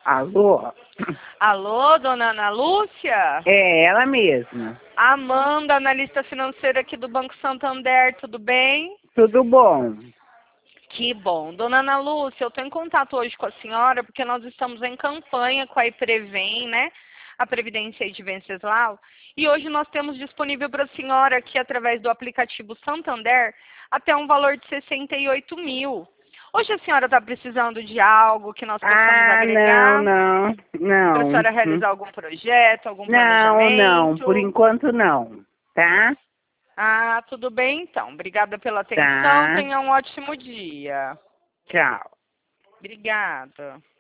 Alô? Alô, dona Ana Lúcia? É ela mesma. Amanda, analista financeira aqui do Banco Santander, tudo bem? Tudo bom? Que bom. Dona Ana Lúcia, eu estou em contato hoje com a senhora porque nós estamos em campanha com a Iprevem, né? A Previdência de Venceslau. E hoje nós temos disponível para a senhora aqui, através do aplicativo Santander, até um valor de 68 mil. Hoje a senhora está precisando de algo que nós possamos agregar? Para a não. senhora realizar algum projeto, algum Não, planejamento? por enquanto não, tá? Ah, tudo bem então. Obrigada pela atenção. Tá, Tenha um ótimo dia. tchau. Obrigada.